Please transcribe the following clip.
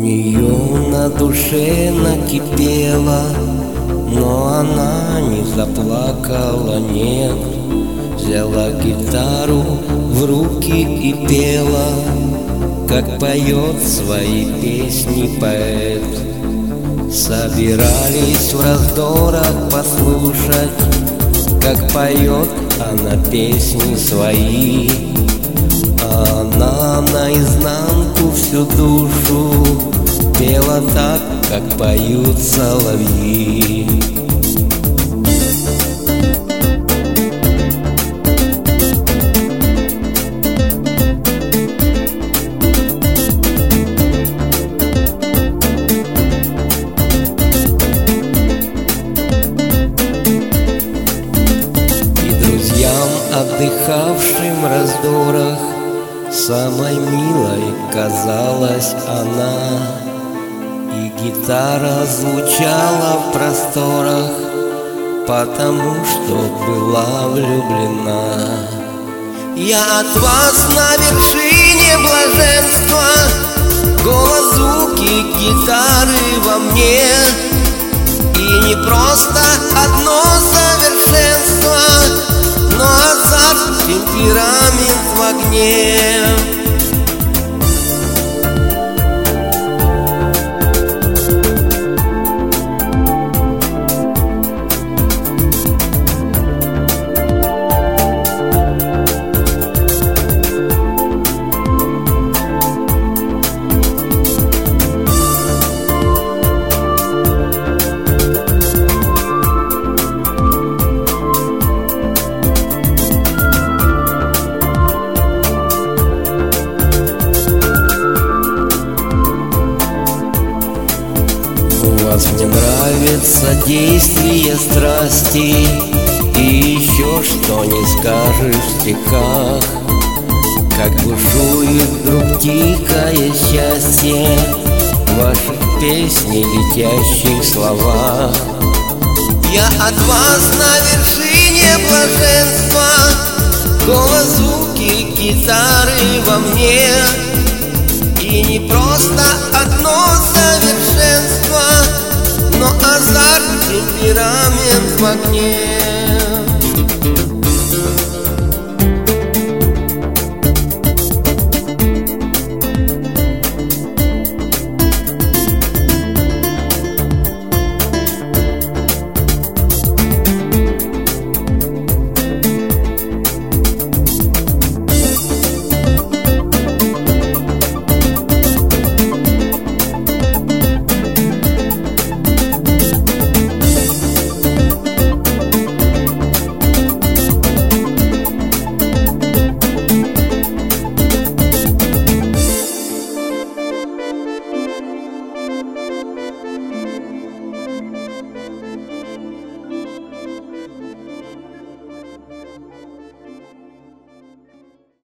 нее на душе накипело, но она не заплакала, нет. Взяла гитару в руки и пела, как поет свои песни поэт. Собирались в раздорах послушать, как поет она песни свои. А она наизнанку всю душу пела так, как поют соловьи. Отдыхавшим в раздорах самой милой казалась она, и гитара звучала в просторах, потому что была влюблена. Я от вас на вершине блаженства, голос, звуки гитары во мне, и не просто одно совершенство, но азарт, темперамент в огне. Мне нравится действие страсти, и еще что не скажешь в стихах, как бушует вдруг тихое счастье в ваших песни летящих словах. Я от вас на вершине блаженства, голос, звуки гитары во мне, и не просто одно совершенство, но азарт, темперамент в огне.